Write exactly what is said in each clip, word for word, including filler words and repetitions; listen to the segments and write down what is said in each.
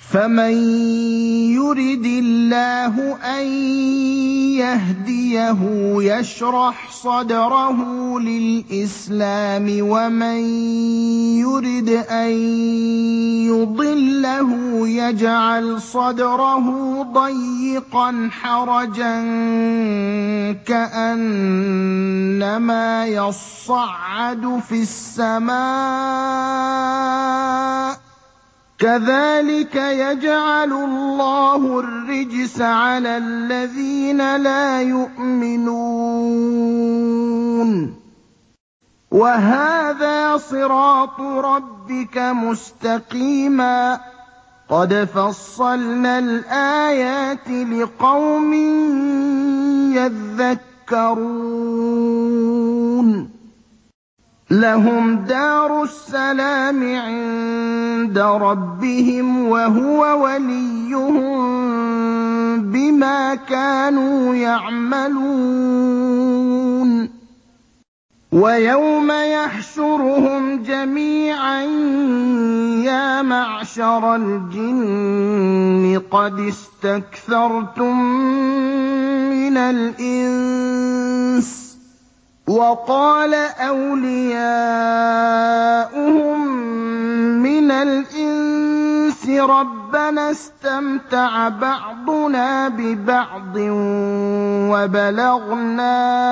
فَمَن يُرِدِ اللَّهُ أَن يَهْدِيَهُ يَشْرَحْ صَدْرَهُ لِلْإِسْلَامِ ۖ وَمَن يُرِدْ أَن يُضِلَّهُ يَجْعَلْ صَدْرَهُ ضَيِّقًا حَرَجًا كَأَنَّمَا يَصَّعَّدُ فِي السَّمَاءِ ۚ كَذَٰلِكَ يَجْعَلُ اللَّهُ الرِّجْسَ عَلَى الَّذِينَ لَا يُؤْمِنُونَ وَهَٰذَا صِرَاطُ رَبِّكَ مُسْتَقِيمًا ۗ قَدْ فَصَّلْنَا الْآيَاتِ لِقَوْمٍ يَذَّكَّرُونَ لَهُمْ دَارُ السَّلَامِ عِندَ رَبِّهِمْ ۖ وَهُوَ وَلِيُّهُم بِمَا كَانُوا يَعْمَلُونَ وَيَوْمَ يَحْشُرُهُمْ جَمِيعًا يَا مَعْشَرَ الْجِنِّ قَدِ اسْتَكْثَرْتُم مِّنَ الْإِنسِ ۖ وَقَالَ أَوْلِيَاؤُهُم مِّنَ الْإِنسِ رَبَّنَا اسْتَمْتَعَ بَعْضُنَا بِبَعْضٍ وَبَلَغْنَا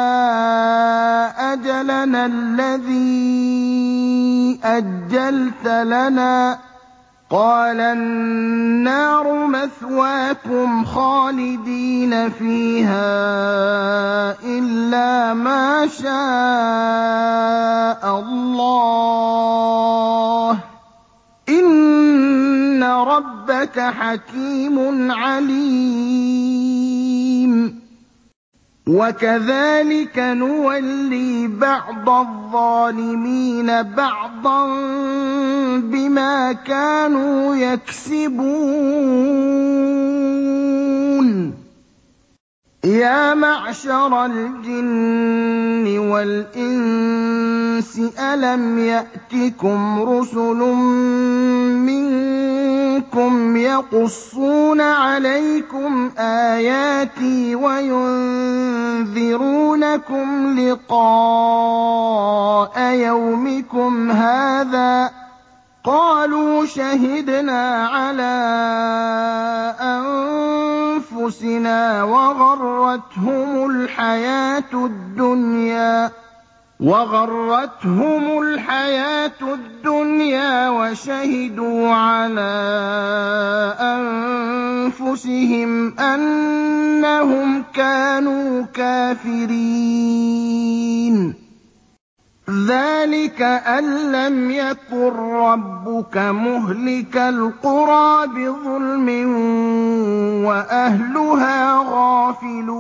أَجَلَنَا الَّذِي أَجَّلْتَ لَنَا ۚ قَالَ النَّارُ مَثْوَاكُمْ خَالِدِينَ فِيهَا إِلَّا مَا شَاءَ اللَّهُ ۗ إِنَّ رَبَّكَ حَكِيمٌ عَلِيمٌ وَكَذَٰلِكَ نُوَلِّي بَعْضَ الظَّالِمِينَ بَعْضًا بِمَا كَانُوا يَكْسِبُونَ يَا مَعْشَرَ الْجِنِّ وَالْإِنسِ أَلَمْ يَأْتِكُمْ رُسُلٌ مِّنكُمْ يَقُصُّونَ عَلَيْكُمْ آيَاتِي وَيُنذِرُونَكُمْ لِقَاءَ يَوْمِكُمْ هَٰذَا ۚ قَالُوا شَهِدْنَا عَلَىٰ أَنفُسِنَا وَغَرَّتْهُمُ الْحَيَاةُ الدُّنْيَا وَغَرَّتْهُمُ الْحَيَاةُ الدُّنْيَا وَشَهِدُوا عَلَىٰ أَنفُسِهِمْ أَنَّهُمْ كَانُوا كَافِرِينَ ذَٰلِكَ أَن لَّمْ يَكُن رَّبُّكَ مُهْلِكَ الْقُرَىٰ بِظُلْمٍ وَأَهْلُهَا غَافِلُونَ